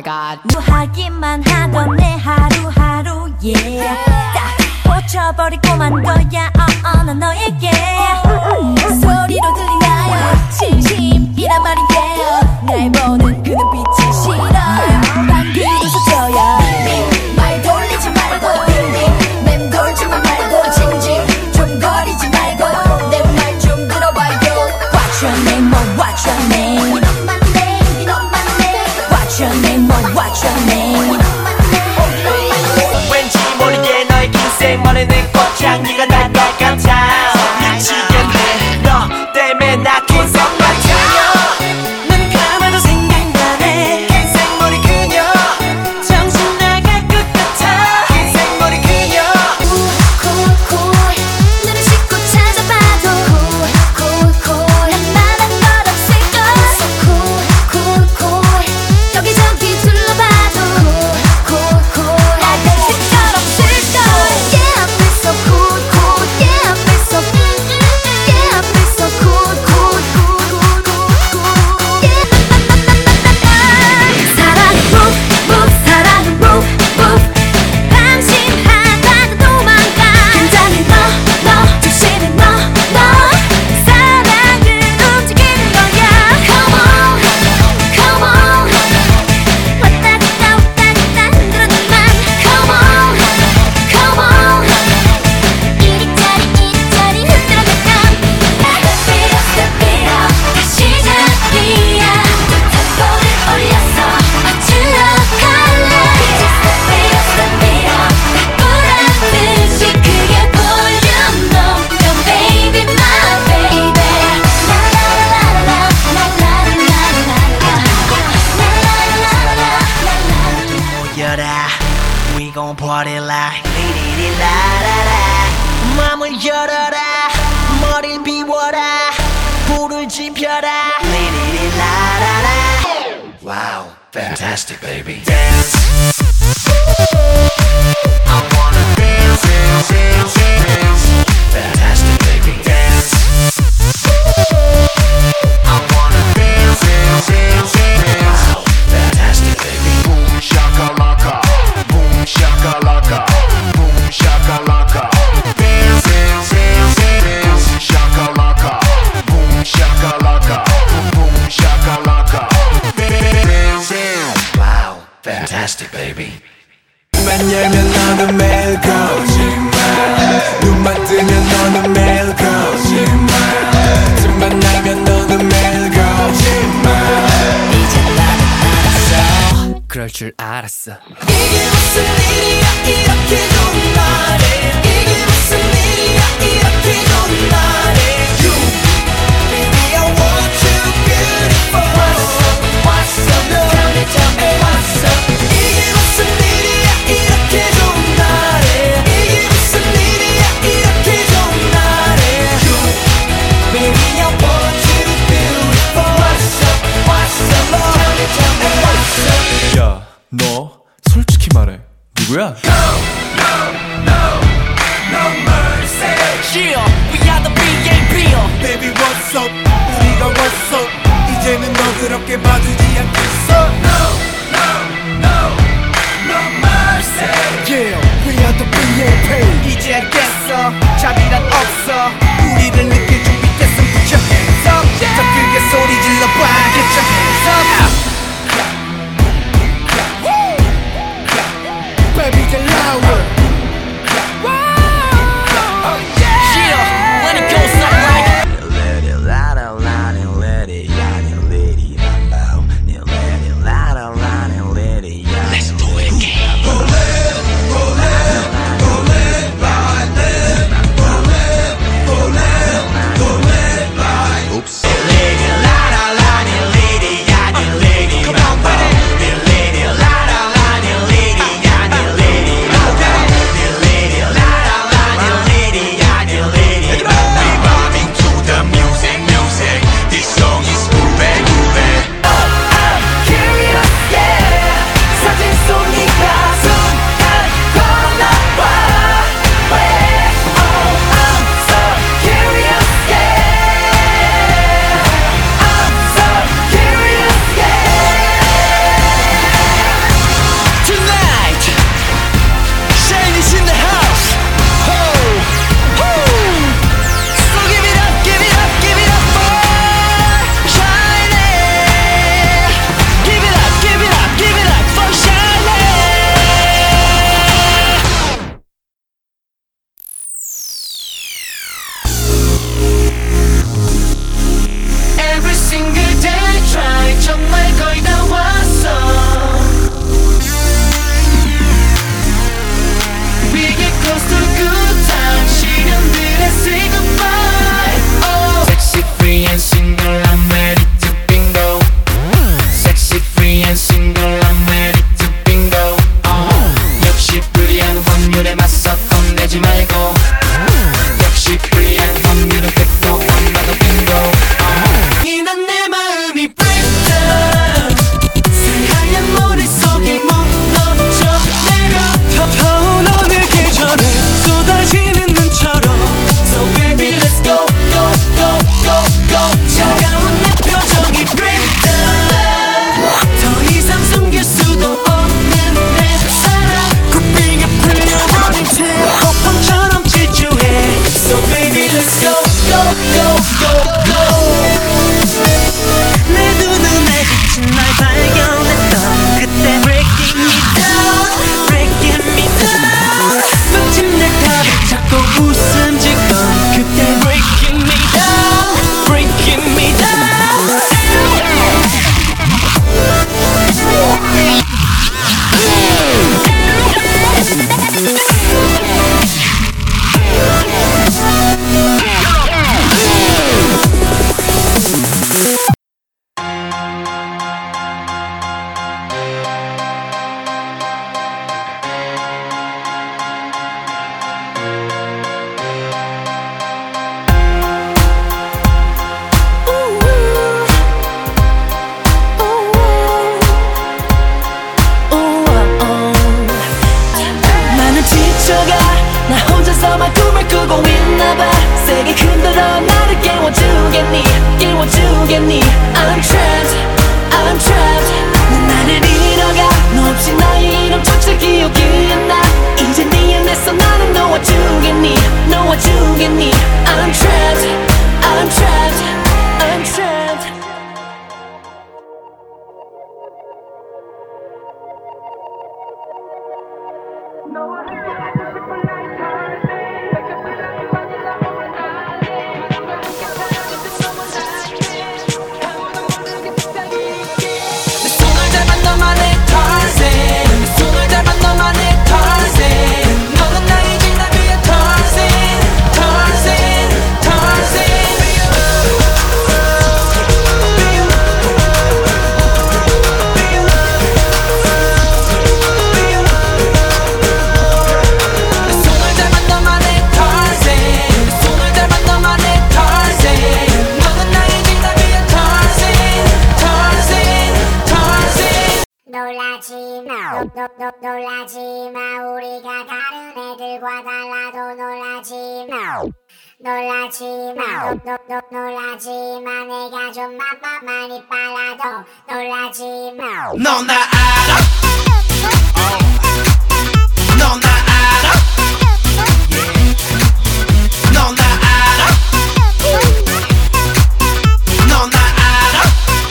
my god. 하기만 하던 내 하루하루에 딱 꽂혀버리고만 거야 난 너에게 소리로 들리나요 진심이란 말인데요 날 보는 그 눈빛이 싫어요 방귀 웃어줘요 말 돌리지 말고 맴돌지만 말고 징징 좀 거리지 말고 내 말 좀 들어봐요 What's your name, oh what's your name What's your name, oh what's your name 왠지 모르게 너의 인생만의 내 꽃향기가 날 것 같아 미치겠네 너 때문에 나 기적 같아 눈 감아도 생각나네 흰색 머리 그녀 정신 나갈 것 같아 흰색 머리 그녀 콜콜콜 눈을 씻고 찾아봐도 콜콜콜 한마디 말 없을걸 콜콜콜 여기저기 둘러봐도 콜콜콜 알고 있을 걸 없을걸 Yeah I feel so cool cool Yeah I feel so Yeah I feel so cool cool cool cool Yeah 사랑은 move move 사랑은 move move 방심하다가 도망가 긴장해 너 조심해 너 사랑은 움직이는 거야 Come on come on 왔다 갔다 흔들어도 만 Come on come on 이리저리 흔들어갈까 Step it up 다시 시작이야 템포를 올려서 맞추러 갈래 Step it up 보란 듯이 크게 볼륨 높여 baby my baby 모여라 We gon' party like 리리리라라라 맘을 열어라 머리를 비워라 불을 지펴라 리리리라라라 Wow, fantastic baby Dance I wanna dance, dance, dance, dance Fantastic baby Dance I wanna dance, dance, dance, dance Wow, fantastic baby Boom shakalaka, boom shakalaka, boom shakalaka. Dance, dance, dance, dance, shakalaka, boom shakalaka, boom shakalaka. Dance, dance. Wow, fantastic baby 눈만 열면 너는 매일 거짓말 눈만 뜨면 너는 매일 거짓말 틈만 나면 너는 매일 거짓말 이제 나는 알았어 그럴 줄 알았어 이게 무슨 일이야 이렇게 좋은 날에 이게 무슨 일이야 이렇게 좋은 날에 You Baby I want you beautiful What's up what's up tell me what's up 이게 무슨 일이야 이렇게 좋은 날에 이게 무슨 일이야 이렇게 좋은 날에 You Baby I want you beautiful What's up tell me what's up 야, 너 솔직히 말해 누구야? Yeah, we are the BAB Baby what's up 우리가 what's up 이제는 너 그렇게 봐주지 않겠어 Yeah, we are the BAP 이제 알겠어 자비란 없어 우리를 느낄 준비됐음 Put your hands up 더 크게 소리 질러봐 Get your hands up Baby get louder Yeah, when it goes up like 내 두 눈에 비친 널 발견했던 그때 breaking me down, breaking me down. 마침 내 탑에 자꾸 웃음 짓던 그때 breaking me down, breaking me down. 나는 지쳐가 나 혼자서만 꿈을 꾸고 있나봐. 세게 흔들어 나를 깨워주겠니, 깨워주겠니. I'm trapped, I'm trapped. 난 나를 잃어가 너 없이 나의 이름조차 기억이 안 나. 이제 네 안에서 나를 놓아주겠니, 놓아주겠니. I'm trapped, I'm trapped, I'm trapped. 내 손을 잡아 너만의 Tarzan, 내 손을 잡아 너만의 Tarzan. 너는 나의 진나비의 Tarzan, Tarzan, Tarzan. 내 손을 잡아 너만의 Tarzan, 내 손을 잡아 너만의 Tarzan. 너는 나의 진나비의 Tarzan, Tarzan, Tarzan. 놀라지마 놀라지마 우리가 다른 애들과 달라도 놀라지마 놀라지마 놀라지마 내가 좀 많이 빨라도 놀라지마 너 나 알아? 너 나 알아? 너 나 알아? 너 나 알아?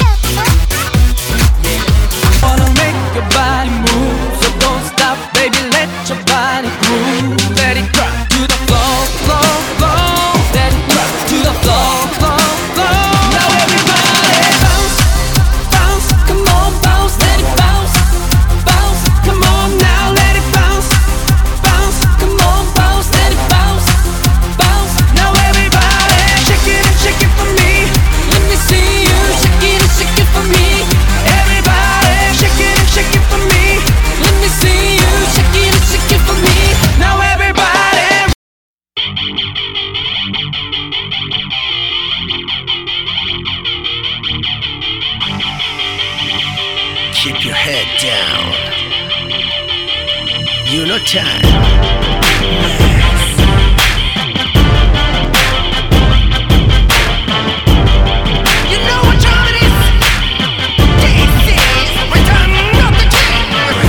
Wanna make your body move, so don't stop, baby, let your body move. Let it drop to the floor, floor, floor. Let it drop to the floor, floor, floor. Now everybody bounce, bounce, come on, bounce, let it bounce, bounce, come on now, let it bounce, bounce, come on, bounce, let it bounce, bounce. Now everybody shake it for me. Let me see you shake it for me. Everybody shake it for me. Let me see you shake it for me. Now everybody. Keep your head down. You know time. You know what time it is? This is Return of the King.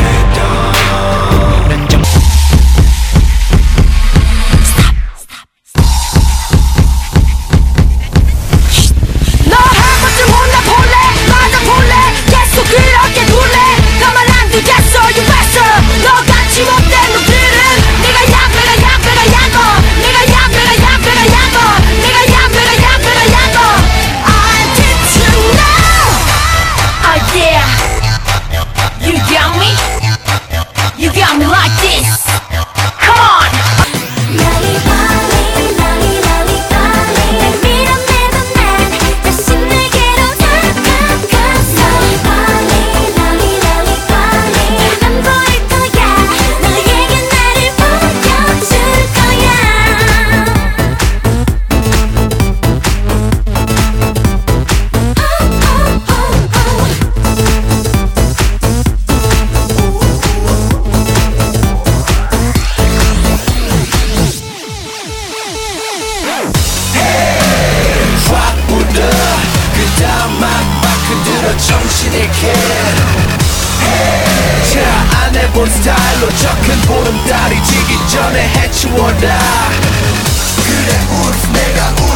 너 한 번쯤 혼나볼래? 맞아볼래? 계속 그렇게 둘래? 가만 안 두겠어 you better. 너같이 못된 놈들은 네가 약배가 약거 네가 약배가 약거 네가 약배가 약거 I did you know. Oh yeah, you got me, you got me like this. Come on. 나리 빨리 나리 빨리 날 밀어내던 난 다시 내게로 다가갔어. 빨리 나리 빨리 안 보일 거야. 너에게 나를 보여줄 거야. 꽉부터 그 다음 막막 들어 정신을 캐. 자, 안 해본 스타일로 저 큰 보름달이 지기 전에 해치워라. 그래 울프 내가